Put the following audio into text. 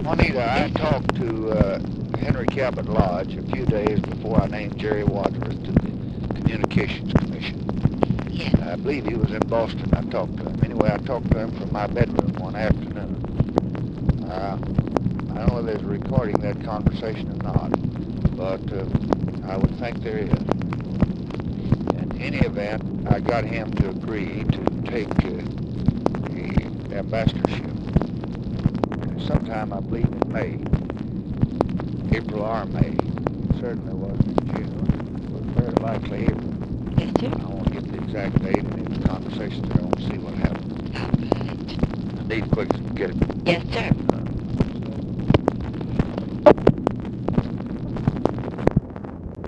Juanita, I talked to Henry Cabot Lodge a few days before I named Jerry Wadsworth to the Communications Commission. Yes. I believe he was in Boston. I talked to him. Anyway, I talked to him from my bedroom one afternoon. I don't know whether there's a recording of that conversation or not, but I would think there is. In any event, I got him to agree to take the ambassadorship sometime, I believe, in May, April or May. It certainly wasn't in June. It was very likely April. Yes, sir. I won't get the exact date, and in the conversations there, I won't see what happened. All right. Need quick to get it. Yes, sir.